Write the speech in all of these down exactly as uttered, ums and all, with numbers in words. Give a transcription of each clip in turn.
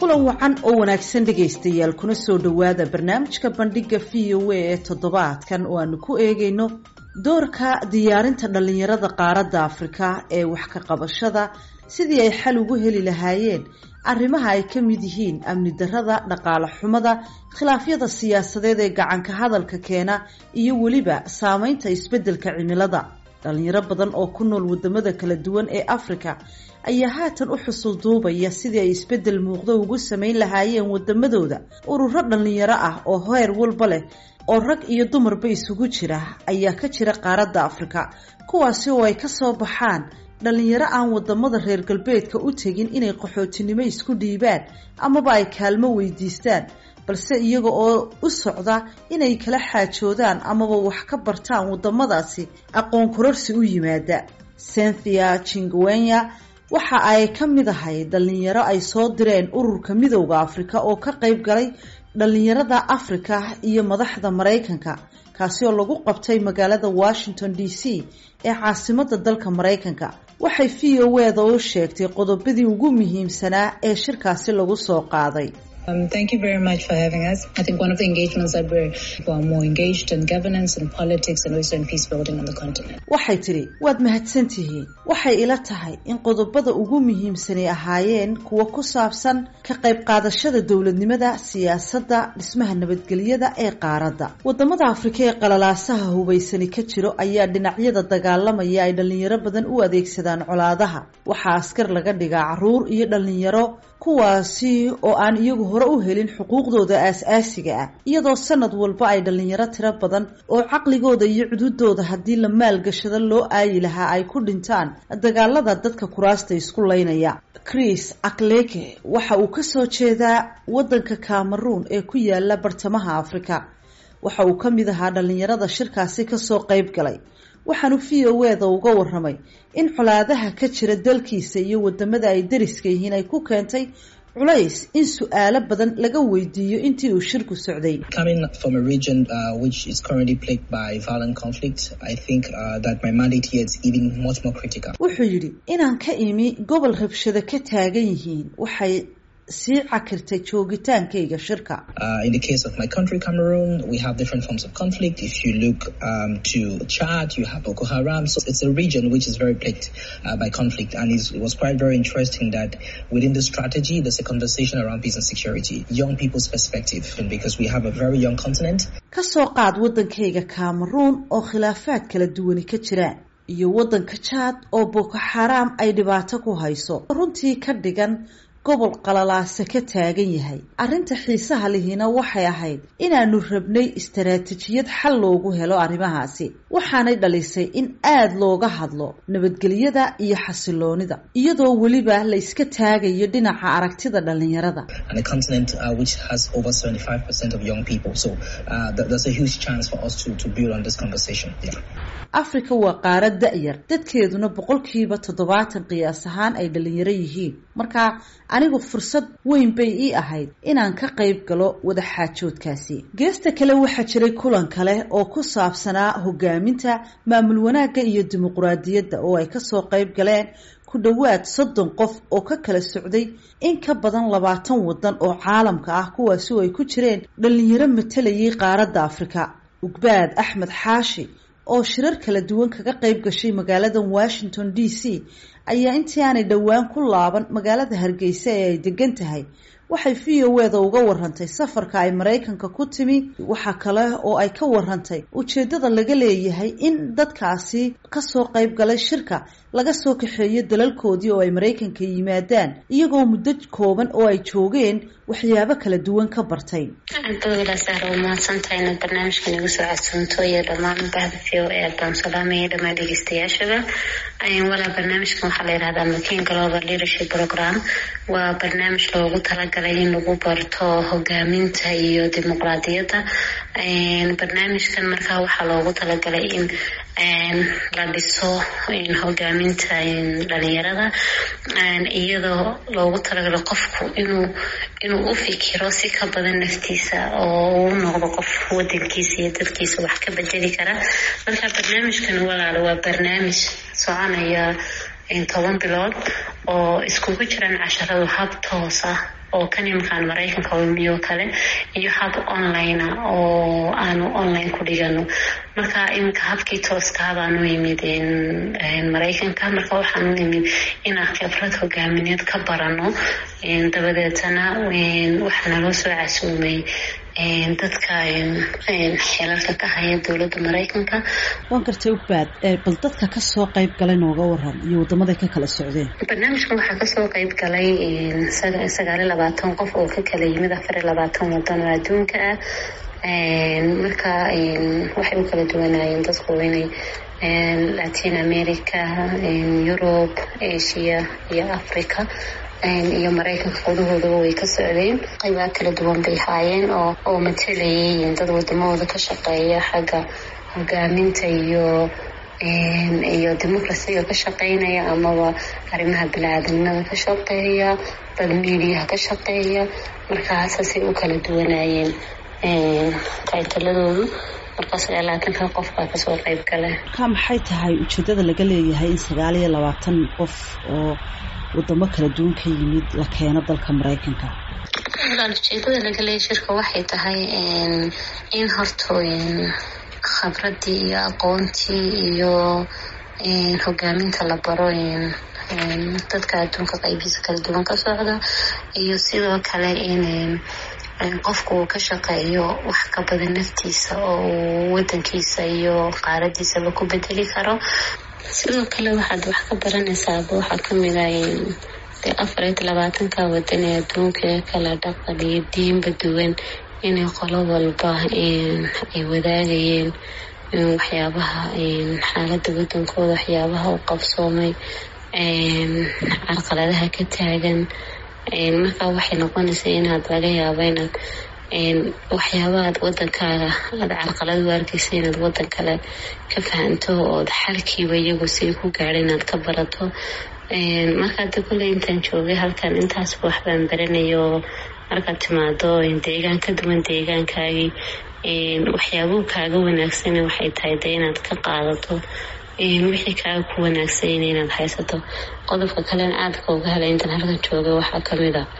kulan wacan oo wanaagsan dhageystayaal kuna soo dhawaada barnaamijka bandhiga V O A ee toddobaadkan oo aanu ku eegayno doorka diyaarinta dhalinyarada qaaradda Afrika ee wax ka qabashada sidii ay xal ugu heli lahaayeen arrimaha ay ka mid yihiin amni darrada, dhaqaale xumada, khilaafyada siyaasadeed ee gacanka hadalka keena iyo weliba saameynta isbeddelka cimilada. dhalinyaro badan oo ku nool wadamada kala duwan ee Afrika ayaa haatan u xusul duubaya sidii ay isbeddel muuqdo ugu sameyn lahaayeen wadamadooda. ururo dhalinyaro ah oo heer walba leh oo rag iyo dumarba isugu jira ayaa ka jira qaaradda Afrika, kuwaasi oo ay ka soo baxaan dhalinyaro aan wadamada reer galbeedka u tegin inay qaxootinimo isku dhiibaan amaba ay kaalmo weydiistaan, balse iyaga oo u socda inay kala xaajoodaan amaba wax ka bartaan wadamadaasi aqoon kororsi u yimaada. Cynthia Chingwenya waxa ay ka mid ahay dhalinyaro ay soo direen ururka midowga Afrika oo ka qayb galay dhalinyarada Afrika iyo madaxda Mareykanka, kaasi oo lagu qabtay magaalada Washington D C ee caasimadda dalka Mareykanka. waxay V O A da u sheegtay qodobadii ugu muhiimsanaa ee shirkaasi lagu soo qaaday. Um, thank you very much for having us. I think one of the engagements that we're are more engaged in governance and politics and also in peace building on the continent. waxay tiri waad mahadsantihiin. waxay ila tahay in qodobada ugu muhiimsan ay ahaayeen kuwa ku saabsan ka qayb qaadashada dowladnimada, siyaasadda, dhismaha nabadgelyada ee qaaradda. wadamada Afrika ee qalalaasaha hubaysani ka jiro ayaa dhinacyada dagaalamaya ay dhalinyaro badan u adeegsadaan colaadaha. waxaa askar laga dhigaa caruur iyo dhalinyaro kuwaasi oo aan iyagu hore u helin xuquuqdooda aasaasiga ah, iyadoo sanad walba ay dhalinyaro tiro badan oo caqligooda iyo cududooda haddii la maalgashado loo aayi lahaa ay ku dhintaan dagaalada dadka kuraasta isku laynaya. Chris Akleke waxa uu ka soo jeedaa wadanka Cameroon ee ku yaala bartamaha Afrika. waxa uu ka mid ahaa dhalinyarada shirkaasi ka soo qayb galay. waxaanu V O A da uga waramay in colaadaha ka jira dalkiisa iyo wadamada ay dariska yihiin ay ku keentay culays in su'aalo badan laga weydiiyo intii uu shirku socday. Coming from a region uh, which is currently plagued by violent conflict, I think uh, that my mandate here is even much more critical. wuxuu yidhi inaan ka imi gobol rabshado ka taagan yihiin waxay sii cakirtay joogitaankayga shirka. Uh, in the case of my country, Cameroon, we have different forms of conflict. If you look um, to Chad, you have Boko Haram. So it's a region which is very plagued uh, by conflict. And it's, it was quite very interesting that within the strategy, there's a conversation around peace and security, young people's perspective, and because we have a very young continent. ka soo qaad wadankayga Cameroon oo khilaafaad kala duwani ka jiraan, iyo wadanka Chad oo Boko Haram ay dhibaato ku hayso, runtii ka dhigan gobol qalalaase ka taagan yahay. arrinta xiisaha lehina waxay ahayd inaanu rabnay istaraatiijiyad xal loogu helo arrimahaasi, waxaanay dhalisay in aad looga hadlo nabadgelyada iyo xasiloonida, iyadoo weliba la iska taagayo dhinaca aragtida dhalinyarada. And a continent uh, which has over seventy-five percent of young people. So uh, th- there's a huge chance for us to, to build on this conversation. Yeah. Afrika waa qaarad da'yar, dadkeeduna boqolkiiba toddobaatan qiyaas ahaan ay dhalinyaro yihiin. marka anigu fursad weyn bay ii ahayd inaan ka qayb galo wada xaajoodkaasi. geesta kale waxaa jiray kulan kale oo ku saabsanaa hogaaminta, maamul wanaagga iyo dimuqraadiyadda oo ay ka soo qayb galeen ku dhawaad soddon qof oo ka kala socday in ka badan labaatan wadan oo caalamka ah, kuwaasi oo ay ku jireen dhalinyaro matalayay qaaradda Afrika. Ugbaad Axmed Xaashi oo shirar kala duwan kaga qayb gashay magaalada Washington D C ayaa intii aanay dhawaan ku laaban magaalada Hargeysa ee ay degan tahay waxay V O A da uga warantay safarka ay Mareykanka ku timi. waxa kale oo ay ka warantay ujeedada laga leeyahay in dadkaasi ka soo qayb galay shirka laga soo kaxeeyo dalalkoodii oo ay Mareykanka yimaadaan iyagoo muddo kooban oo ay joogeen waxyaabo kala duwan ka bartay. Antola Sahro ma santayna barnaamijkan igu soo codsanto iyo dhammaan bahda V O A baan salaamay dhammaan dhageystayaasha. ayaan wala barnaamijkan waxa la yiraahdaa Makin Global Leadership Program. waa barnaamij loogu talagalay in lagu barto hogaaminta iyo dimuqraadiyadda. een barnaamijkan markaa waxa loogu talagalay in een la dhiso in hogaaminta in dhalinyarada, een iyadoo loogu talagalay qofku inuu inuu u fikiro si ka badan naftiisa oo uu noqdo qof wadankiisa iyo dadkiisa wax ka bedeli kara. marka barnaamijkan walaal waa barnaamij soconaya in toban bilood oo iskugu jiraan casharada hab toos ah oo kan imkaan Mareykanka oo miyo kale iyo hab online oo aanu online ku dhigano marka imka habkii tooska baan u yimid in Mareykanka marka waxaan u yimid inaan khibrad hogaamineed ka barano in dabadeetana waxaan loo soo casuumay in dadka in xeelalka ka haya dawladda Mareykanka waan gartay u baad bal dadka ka soo qayb galay nooga waran iyo wadamada ka kala socdeen barnaamijkan waxaa ka soo qayb galay sagaal iyo labaatan qof oo ka kala yimid afar iyo labaatan wadan oo adduunka ah marka waxay u kala duwanaayeen dadku inay Latin America, Europe, Asia iyo Africa iyo Mareykanka qodahooda way ka socdeen qaybaha kala duwan bay haayeen oo oo matalayeen dad wadamada ka shaqeeya xagga hogaaminta iyo iyo dimuqraasiga ka shaqeynaya ama arrimaha bini'aadanimada ka shaqeeya dad media ka shaqeeya markaas ay u kala duwanaayeen qaytaladoodu markaas laakiin hal qof baa ka soo qayb galay ka maxay tahay ujeedada laga leeyahay in sagaal iyo labaatan qof oo wadamo kala duwan ka yimid la keeno dalka Mareykanka ujeedada laga leeyahay shirka waxay tahay in hortooyin khibradii iyo aqoontii iyo hogaaminta la baro dadka adduunka qaybihiisa kala duwan ka socda iyo sidoo kale in qofku ka shaqeeyo wax ka badan naftiisa oo wadankiisa iyo qaaradiisaba ku bedeli karo sidoo kale waxaad wax ka baranaysaa waxa kamid ah afar iyo labaatan ka wadan ee adduunka kala dhaqan iyo diinba duwan inay qolo walba ay wadaagayeen waxyaabaha xaaladda wadankooda waxyaabaha u qabsoomay carqaladaha ka taagan marka waxay noqonaysaa inaad laga yaabo inaad waxyaabaha wadankaaga aad carqalad u arkaysa inaad wadan kale ka fahanto oo xalkiiba iyagu si ku gaadhay inaad ka barato marka dad kale intaan joogay halkan intaas wax baan baranayo marka timaado deegaan ka duwan deegaankaagii waxyaabuhu kaaga wanaagsan waxay tahay inaad ka qaadato wixii kaaga ku wanaagsan inaad haysato qodobka kale aad ka uga helay intaan halkan joogay waxaa kamid ah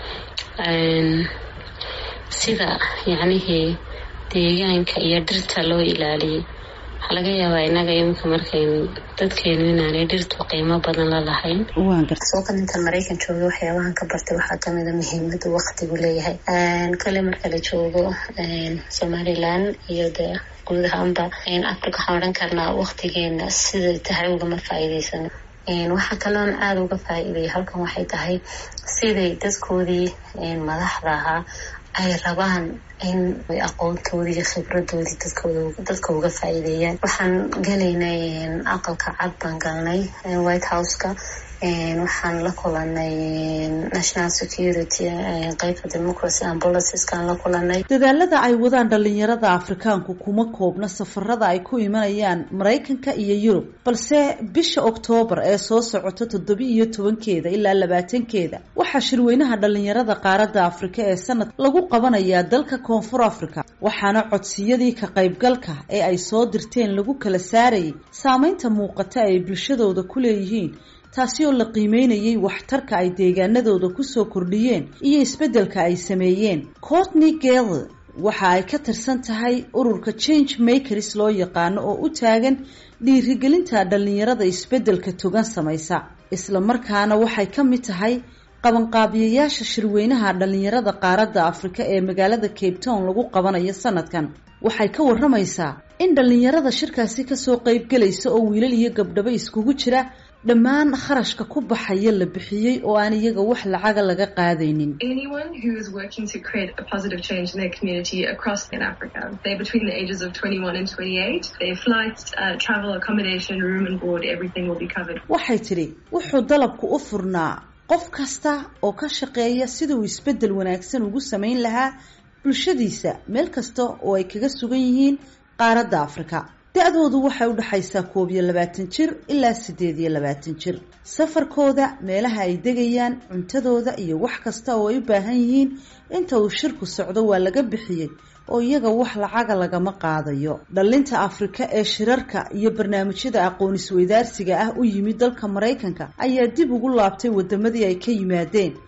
sida yacni deegaanka iyo dhirta loo ilaaliyo waxa laga yaabaa inaga imika markaynu dadkeenu inaanay dhirtu qiimo badan la lahayn waan gartay soo kan inta Mareykan joogo waxyaabahan ka bartay waxaa kamid ah muhiimada waqtigu leeyahay kale marka la joogo Somaliland iyo guud ahaanba Afrika waxaan oran karnaa waqtigeena sida tahay ugama faa'iideysano waxa kaloon aad uga faa'iiday halkan waxay tahay siday dadkoodii madaxda ahaa ay rabaan in aqoontoodii iyo khibradoodii dadkooda dadka uga faa'iideeyaan waxaan galaynay aqalka cad baan galnay White House-ka waxaan la kulanay national security qaybta democracy and policies kan la kulanay dadaalada ay wadaan dhalinyarada Afrikaanku kuma koobna safarada ay ku imanayaan Mareykanka iyo Yurub balse bisha October ee soo socota toddoba iyo tobankeeda ilaa labaatankeeda waxa shirweynaha dhalinyarada qaaradda Afrika ee sanad lagu qabanayaa dalka Koonfur Afrika waxaana codsiyadii ka qaybgalka ee ay soo dirteen lagu kala saarayay saameynta muuqata ee bulshadooda ku leeyihiin taasi oo la qiimeynayay waxtarka ay deegaanadooda ku soo kordhiyeen iyo isbedelka ay sameeyeen Courtney Gale waxa ay ka tirsan tahay ururka Change Makers loo yaqaan oo u taagan dhiirigelinta dhalinyarada isbedelka togan samaysa isla markaana waxay ka mid tahay qabanqaabiyayaasha shirweynaha dhalinyarada qaaradda Afrika ee magaalada Cape Town lagu qabanayo sanadkan waxay ka waramaysaa in dhalinyarada shirkaasi ka soo qayb galaysa oo wiilal iyo gabdhaba iskugu jira dhammaan kharashka ku baxaya la bixiyay oo aan iyaga wax lacaga laga qaadaynin anyone who is working to create a positive change in their community across in Africa they're between the ages of twenty-one and twenty-eight their flights uh, travel accommodation room and board everything will be covered waxay tiri wuxuu dalabku u furnaa qof kasta oo ka shaqeeya sidoo isbedel wanaagsan ugu sameyn lahaa bulshadiisa meel kasta oo ay kaga sugan yihiin qaaradda Afrika da'doodu waxay u dhaxaysaa koob iyo labaatan jir ilaa siddeed iyo labaatan jir safarkooda meelaha ay degayaan cuntadooda iyo wax kasta oo ay u baahan yihiin inta uu shirku socdo waa laga bixiyay oo iyaga wax lacaga lagama qaadayo dhalinta Afrika ee shirarka iyo barnaamijyada aqoon isweydaarsiga ah u yimid dalka Mareykanka ayaa dib ugu laabtay wadamadii ay ka yimaadeen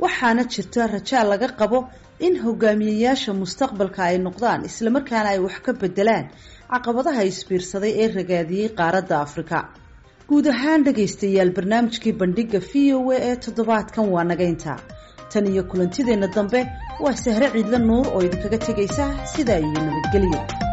waxaana jirta rajo laga qabo in hogaamiyayaasha mustaqbalka ay noqdaan isla markaana ay wax ka bedelaan caqabadaha isbiirsaday ee ragaadiyay qaaradda Afrika. guud ahaan dhagaystayaal barnaamijkii bandhiga V O A ee toddobaadkan waa naga intaa. tan iyo kulantideena dambe waa Sahre Ciidla Nuur oo idinkaga tagaysa sidaa iyo nabadgelyo.